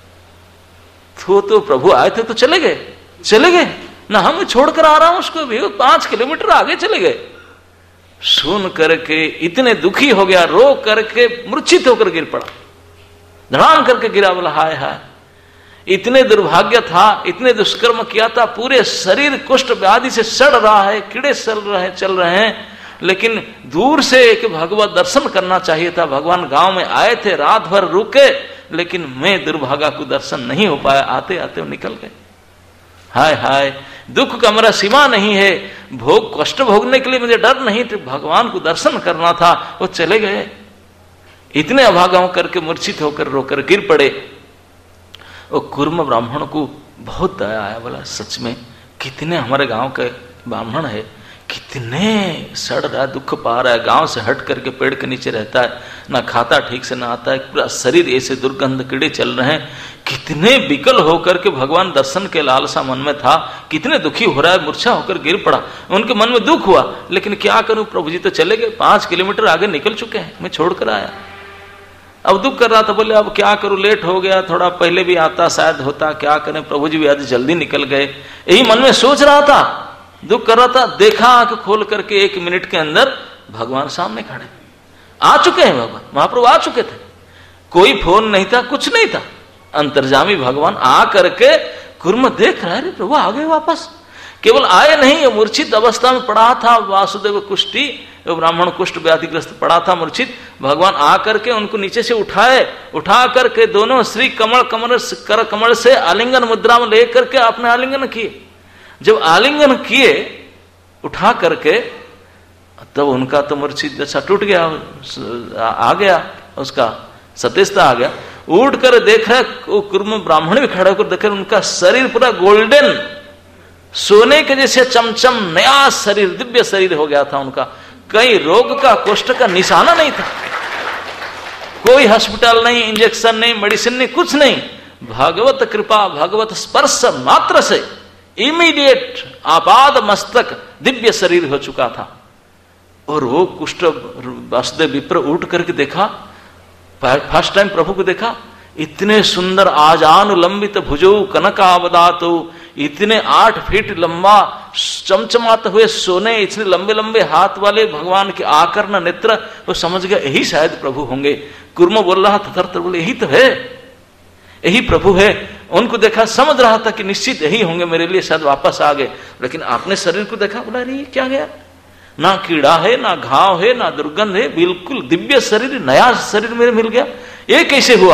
तो तो प्रभु आए थे तो चले गए चले गए ना, हम छोड़कर आ रहा हूं उसको भी, पांच किलोमीटर आगे चले गए। सुन करके इतने दुखी हो गया, रो करके मूर्छित होकर गिर पड़ा, धड़ाम करके गिरा, बोला हाय हाय, इतने दुर्भाग्य था, इतने दुष्कर्म किया था, पूरे शरीर कुष्ठ व्याधि से सड़ रहा है, कीड़े चल रहे चल रहे हैं, लेकिन दूर से एक भगवत दर्शन करना चाहिए था। भगवान गांव में आए थे, रात भर रुके, लेकिन मैं दुर्भागा को दर्शन नहीं हो पाया। आते आते वो निकल गए। हाय हाय, दुख का मेरा सीमा नहीं है, भोग कष्ट भोगने के लिए मुझे डर नहीं, तो भगवान को दर्शन करना था, वो चले गए। इतने अभागा होकर के मूर्छित होकर रोकर गिर पड़े। वो कुर्म ब्राह्मण को बहुत दया आया, बोला सच में कितने हमारे गांव के ब्राह्मण है, कितने सड़ रहा है, दुख पा रहा है, गांव से हट करके पेड़ के नीचे रहता है, ना खाता ठीक से ना आता है, पूरा शरीर ऐसे दुर्गंध कीड़े चल रहे हैं, कितने विकल होकर के भगवान दर्शन के लालसा मन में था, कितने दुखी हो रहा है, मूर्छा होकर गिर पड़ा। उनके मन में दुख हुआ, लेकिन क्या करूं, प्रभु जी तो चले गए, पांच किलोमीटर आगे निकल चुके हैं, मैं छोड़कर आया। अब दुख कर रहा था, बोले अब क्या करूं, लेट हो गया, थोड़ा पहले भी आता शायद होता, क्या करें, प्रभु जी भी आज जल्दी निकल गए, यही मन में सोच रहा था, दुख कर रहा था। देखा आंख खोल करके एक मिनट के अंदर भगवान सामने खड़े, आ चुके हैं भगवान, महाप्रभु आ चुके थे, कोई फोन नहीं था, कुछ नहीं था, अंतर्जामी भगवान आ करके कुर्म देख रहा है, प्रभु आ गए वापस। केवल आए नहीं, मूर्छित अवस्था में पड़ा था, वासुदेव कुष्ठी ब्राह्मण कुष्ठ व्याधिग्रस्त पड़ा था मूर्छित, भगवान आकर के उनको नीचे से उठाए, उठा करके दोनों श्री कमल कमल कर कमल से आलिंगन मुद्रा में लेकर के अपने आलिंगन किए। जब आलिंगन किए उठा करके, तब उनका तो मूर्छित दशा टूट गया, आ गया उसका सतेजता आ गया। उठ कर देख रहे, वो कुर्म ब्राह्मण भी खड़े होकर देख रहे, उनका शरीर पूरा गोल्डन सोने के जैसे चमचम नया शरीर, दिव्य शरीर हो गया था उनका, कहीं रोग का कुष्ठ का निशाना नहीं था, कोई हॉस्पिटल नहीं, इंजेक्शन नहीं, मेडिसिन नहीं, कुछ नहीं, भगवत कृपा भगवत स्पर्श मात्र से इमीडिएट आपाद मस्तक दिव्य शरीर हो चुका था। और वो कुष्ठ वासुदेव विप्र उठ करके देखा, फर्स्ट टाइम प्रभु को देखा, इतने सुंदर आजानुलंबित भुजो कनकावदातो, इतने आठ फीट लंबा चमचमाते हुए सोने, इतने लंबे लंबे हाथ वाले भगवान के आकर्ण नेत्र, वो समझ गया यही शायद प्रभु होंगे। कुर्म बोल रहा था, थर बोले यही तो है, यही प्रभु है। उनको देखा, समझ रहा था कि निश्चित यही होंगे, मेरे लिए शायद वापस आ गए। लेकिन आपने शरीर को देखा, बोला अरे क्या गया, ना कीड़ा है, ना घाव है, ना दुर्गंध है, बिल्कुल दिव्य शरीर, नया शरीर मेरे मिल गया, ये कैसे हुआ।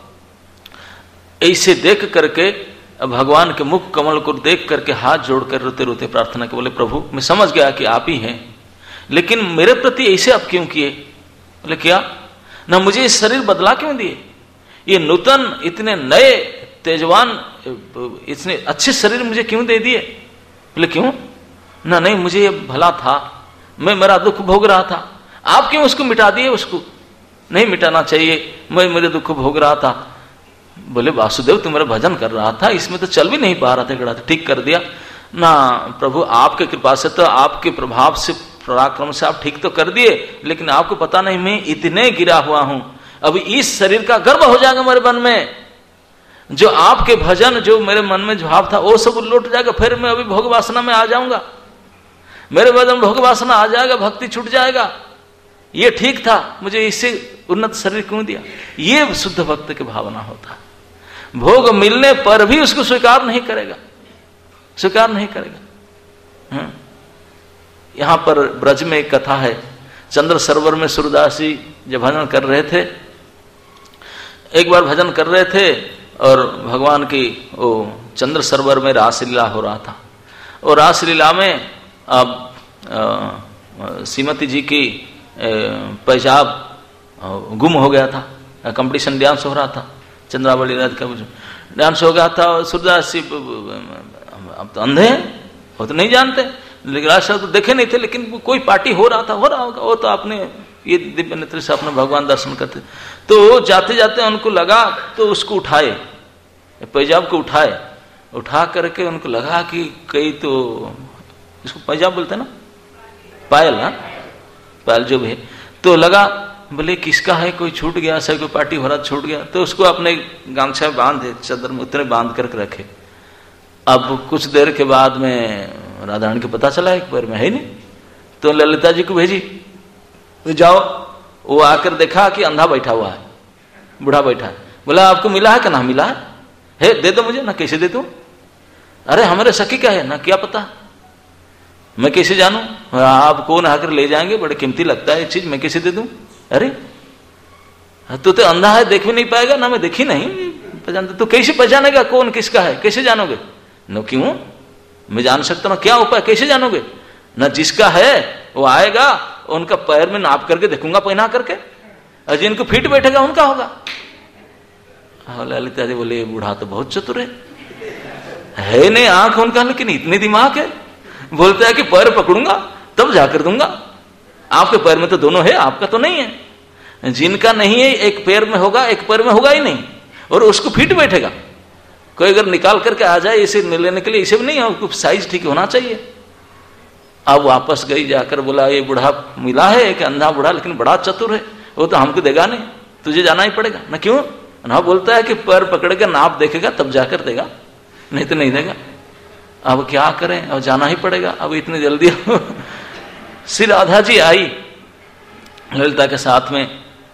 ऐसे देख करके भगवान के मुख कमल को देख करके हाथ जोड़कर रोते रोते प्रार्थना के बोले, प्रभु मैं समझ गया कि आप ही हैं, लेकिन मेरे प्रति ऐसे आप क्यों किए। बोले क्या, ना मुझे इस शरीर बदला क्यों दिए, ये नूतन इतने नए तेजवान इतने अच्छे शरीर मुझे क्यों दे दिए। बोले क्यों, ना नहीं मुझे ये भला था, मैं मेरा दुख भोग रहा था, आप क्यों उसको मिटा दिए, उसको नहीं मिटाना चाहिए, मैं मेरे दुख भोग रहा था। बोले वासुदेव तू मेरा भजन कर रहा था, इसमें तो चल भी नहीं पा रहा था, गड़ा ठीक कर दिया ना प्रभु, आपके कृपा से तो, आपके प्रभाव से, पराक्रम से आप ठीक तो कर दिए, लेकिन आपको पता नहीं मैं इतने गिरा हुआ हूं, अभी इस शरीर का गर्व हो जाएगा मेरे मन में, जो आपके भजन जो मेरे मन में भाव था वो सब लौट जाएगा, फिर मैं अभी भोग वासना में आ जाऊंगा, मेरे भजन भोग वासना आ जाएगा, भक्ति छूट जाएगा, ये ठीक था, मुझे इससे उन्नत शरीर क्यों दिया। ये शुद्ध भक्त की भावना होता है, भोग मिलने पर भी उसको स्वीकार नहीं करेगा, स्वीकार नहीं करेगा। यहां पर ब्रज में एक कथा है, चंद्र सरोवर में सूरदास जी जब भजन कर रहे थे, एक बार भजन कर रहे थे और भगवान की वो चंद्र सरोवर में रासलीला हो रहा था, और रासलीला में अब श्रीमती जी की पेशाब गुम हो गया था, कंपटीशन डांस हो रहा था, चंद्रावली रात का डांस हो गया था, और सूरदास जी अब तो अंधे हैं, वो तो नहीं जानते, लेकिन राष्ट्र तो देखे नहीं थे, लेकिन कोई पार्टी हो रहा था, हो रहा होगा, वो तो आपने ये दिव्य नेत्र से अपने भगवान दर्शन करते, तो जाते जाते उनको लगा, तो उसको उठाए, पैजाब को उठाए, उठा करके उनको लगा कि कई तो इसको पैजाब बोलते ना, पायल, ना पायल जो भी है, तो लगा बोले किसका है, कोई छूट गया, सब कोई पार्टी हो रहा छूट गया, तो उसको अपने गामछा में बांधे, चादर में उतने बांध करके रखे। अब कुछ देर के बाद में राधा रानी को पता चला एक बार में है नहीं, तो ललिता जी को भेजी, तो जाओ, वो आकर देखा कि अंधा बैठा हुआ है, बूढ़ा बैठा है, बोला आपको मिला है कि ना मिला है, है दे दो मुझे, ना कैसे दे दो, अरे हमारे सखी का है ना, क्या पता, मैं कैसे जानूं? आप कौन आकर ले जाएंगे, बड़े कीमती लगता है ये चीज, मैं कैसे दे दूं? अरे तो तो अंधा है, देख भी नहीं पाएगा ना, मैं देखी नहीं पहचानता, तो कैसे पहचानेगा कौन किसका है? कैसे जानोगे? न क्यों, मैं जान सकता हूं, क्या उपाय, कैसे जानोगे? न जिसका है वो आएगा, उनका पैर में नाप करके देखूंगा पहना करके, और जिनको फिट बैठेगा उनका होगा। ललिता जी बोले बूढ़ा तो बहुत चतुर है, है नहीं आंख उनका, लेकिन इतनी दिमाग है, बोलता है कि पैर पकड़ूंगा तब जाकर दूंगा। आपके पैर में तो दोनों है, आपका तो नहीं है। जिनका नहीं है एक पैर में होगा, एक पैर में होगा ही नहीं, और उसको फिट बैठेगा। कोई अगर निकाल करके आ जाए इसे लेने के लिए, इसे भी नहीं है, साइज ठीक होना चाहिए। अब वापस गई, जाकर बोला ये बूढ़ा मिला है, एक अंधा बूढ़ा, लेकिन बड़ा चतुर है, वो तो हमको देगा नहीं, तुझे जाना ही पड़ेगा। ना क्यों? ना बोलता है कि पैर पकड़ के नाप देखेगा तब जाकर देगा, नहीं तो नहीं देगा। अब क्या करें, अब जाना ही पड़ेगा। अब इतनी जल्दी श्री राधा जी आई ललिता के साथ में,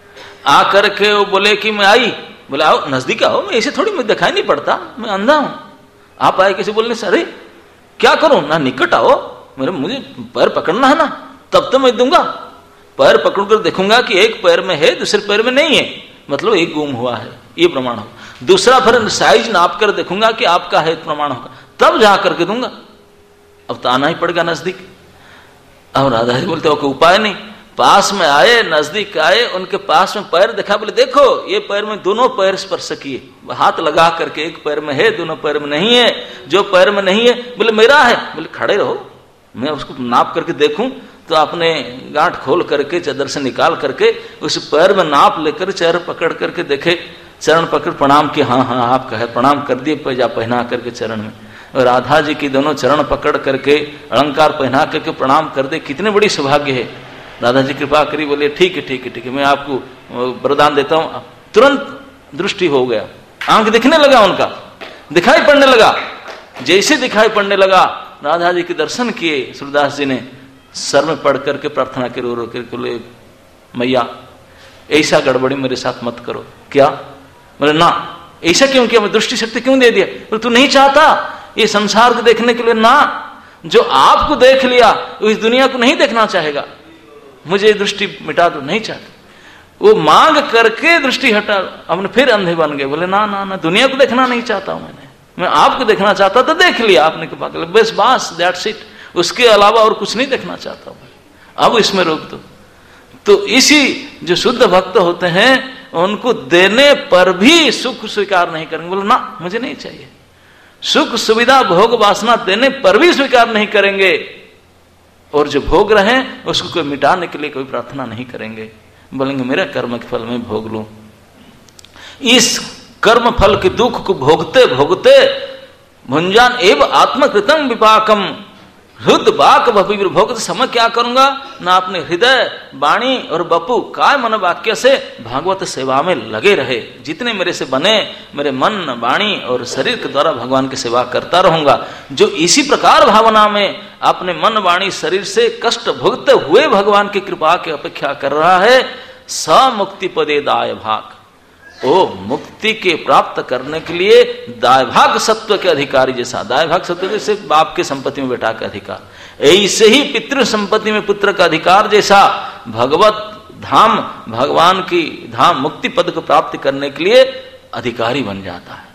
आकर के वो बोले कि मैं आई, बोले आओ नजदीक आओ, मैं ऐसे थोड़ी, मैं दिखाई नहीं पड़ता, मैं अंधा हूं। आप आए किसी बोलने से, अरे क्या करूं ना, निकट आओ, मेरे मुझे पैर पकड़ना है ना, तब तो मैं दूंगा। पैर पकड़ कर देखूंगा कि एक पैर में है दूसरे पैर में नहीं है, मतलब एक गुम हुआ है, ये प्रमाण हो। दूसरा फिर साइज नाप कर देखूंगा कि आपका है, प्रमाण होगा, तब जा करके दूंगा। अब तो आना ही पड़ेगा नजदीक। अब राधा जी बोलते हो कि उपाय नहीं। पास में आए, नजदीक आए, उनके पास में पैर देखा, बोले देखो ये पैर में दोनों पैर स्पर्श किए, हाथ लगा करके, एक पैर में है दोनों पैर में नहीं है, जो पैर में नहीं है बोले मेरा है। बोले खड़े रहो, मैं उसको नाप करके देखूं। तो अपने गांठ खोल करके चादर से निकाल करके उस पैर में नाप लेकर चरण पकड़ करके देखे, चरण पकड़ प्रणाम किया, हाँ हाँ आपका है, प्रणाम कर दिए, पैजा पहना करके चरण में। और राधा जी की दोनों चरण पकड़ करके अलंकार पहना करके प्रणाम कर दे, कितने बड़ी सौभाग्य है। राधा जी कृपा करी, बोले ठीक है ठीक है ठीक है, मैं आपको वरदान देता हूं। तुरंत दृष्टि हो गया, आंख दिखने लगा, उनका दिखाई पड़ने लगा। जैसे दिखाई पड़ने लगा, राधा जी के दर्शन किए सूरदास जी ने, सर में पड़ करके प्रार्थना के रो रो करके बोले मैया ऐसा गड़बड़ी मेरे साथ मत करो। क्या? बोले ना, ऐसा क्यों किया, मैं दृष्टि शक्ति क्यों दे दिया? बोले तू नहीं चाहता ये संसार को देखने के लिए? ना, जो आपको देख लिया वो इस दुनिया को नहीं देखना चाहेगा, मुझे दृष्टि मिटा दो, नहीं चाहता। वो मांग करके दृष्टि हटा, हमने फिर अंधे बन गए। बोले ना ना ना, दुनिया को देखना नहीं चाहता हूं मैंने, मैं आपको देखना चाहता तो देख लिया आपने, कृपा कर बस बस दैट्स इट, उसके अलावा और कुछ नहीं देखना चाहता हूं, अब इसमें रोक दो। तो इसी जो शुद्ध भक्त होते हैं उनको देने पर भी सुख स्वीकार नहीं करेंगे। बोले ना मुझे नहीं चाहिए, सुख सुविधा भोग वासना देने पर भी स्वीकार नहीं करेंगे, और जो भोग रहे उसको कोई मिटाने के लिए कोई प्रार्थना नहीं करेंगे। बोलेंगे मेरा कर्म के फल में भोग लूं। इस कर्म फल के दुख को भोगते भोगते भुंजान एव आत्मकृतम विपाकम हृद बाक भविर भोग, समय क्या करूंगा ना, अपने हृदय वाणी और बपु काय मन वाक्य से भागवत सेवा में लगे रहे। जितने मेरे से बने, मेरे मन वाणी और शरीर के द्वारा भगवान की सेवा करता रहूंगा। जो इसी प्रकार भावना में अपने मन वाणी शरीर से कष्ट भोगते हुए भगवान की कृपा की अपेक्षा कर रहा है, स मुक्ति पदे दाय भाग, ओ मुक्ति के प्राप्त करने के लिए दायभाग सत्व के अधिकारी जैसा, दायभाग सत्व जैसे बाप के संपत्ति में बेटा का अधिकार, ऐसे ही पितृ संपत्ति में पुत्र का अधिकार जैसा भगवत धाम, भगवान की धाम मुक्ति पद को प्राप्त करने के लिए अधिकारी बन जाता है।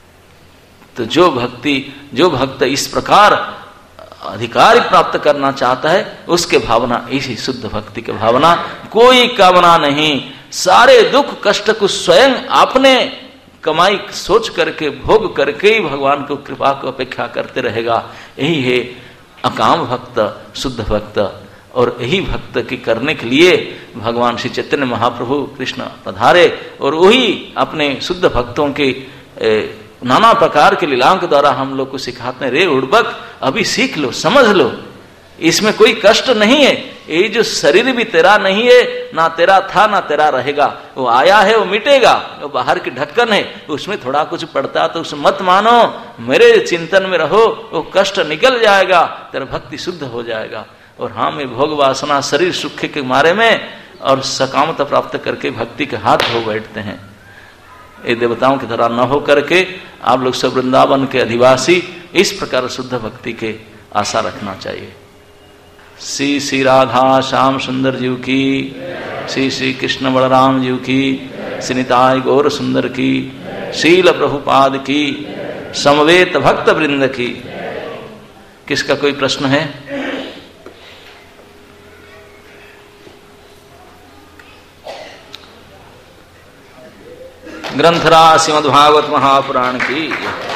तो जो भक्ति जो भक्त इस प्रकार अधिकारी प्राप्त करना चाहता है, उसके भावना इसी शुद्ध भक्ति की भावना, कोई कामना नहीं, सारे दुख कष्ट को स्वयं आपने कमाई सोच करके भोग करके ही भगवान को कृपा को अपेक्षा करते रहेगा। यही है अकाम भक्त, शुद्ध भक्त। और यही भक्त की करने के लिए भगवान श्री चैतन्य महाप्रभु कृष्ण पधारे, और वही अपने शुद्ध भक्तों के नाना प्रकार के लीलाओं के द्वारा हम लोग को सिखाते हैं। रे उड़बक, अभी सीख लो, समझ लो, इसमें कोई कष्ट नहीं है। ये जो शरीर भी तेरा नहीं है, ना तेरा था ना तेरा रहेगा, वो आया है वो मिटेगा, वो बाहर की ढक्कन है, उसमें थोड़ा कुछ पड़ता तो उसे मत मानो, मेरे चिंतन में रहो, वो कष्ट निकल जाएगा, तेरा भक्ति शुद्ध हो जाएगा। और हाँ, मैं भोग वासना शरीर सुख के मारे में और सकामता प्राप्त करके भक्ति के हाथ धो बैठते हैं। ये देवताओं की तरह न हो करके आप लोग सब वृंदावन के अधिवासी इस प्रकार शुद्ध भक्ति के आशा रखना चाहिए। श्री श्री राधा श्याम सुंदर जी की, श्री श्री कृष्ण बलराम जी की, श्री निताय गौर सुंदर की, शील प्रभुपाद की, समवेत भक्त वृंद की। किसका कोई प्रश्न है? ग्रंथराज श्रीमद्भागवत महापुराण की।